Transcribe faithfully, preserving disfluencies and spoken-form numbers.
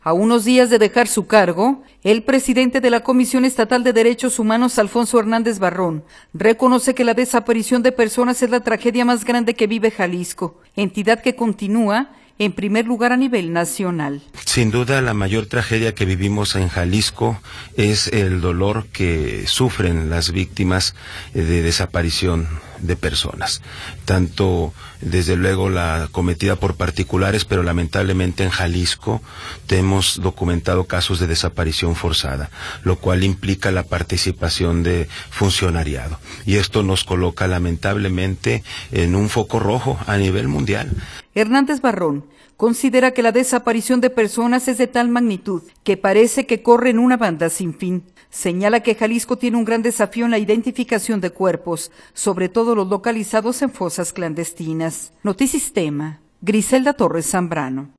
A unos días de dejar su cargo, el presidente de la Comisión Estatal de Derechos Humanos, Alfonso Hernández Barrón, reconoce que la desaparición de personas es la tragedia más grande que vive Jalisco, entidad que continúa en primer lugar a nivel nacional. Sin duda, la mayor tragedia que vivimos en Jalisco es el dolor que sufren las víctimas de desaparición de personas, tanto desde luego la cometida por particulares, pero lamentablemente en Jalisco hemos documentado casos de desaparición forzada, lo cual implica la participación de funcionariado, y esto nos coloca lamentablemente en un foco rojo a nivel mundial. Hernández Barrón considera que la desaparición de personas es de tal magnitud que parece que corre en una banda sin fin. Señala que Jalisco tiene un gran desafío en la identificación de cuerpos, sobre todo los localizados en fosas clandestinas. Notisistema, Griselda Torres Zambrano.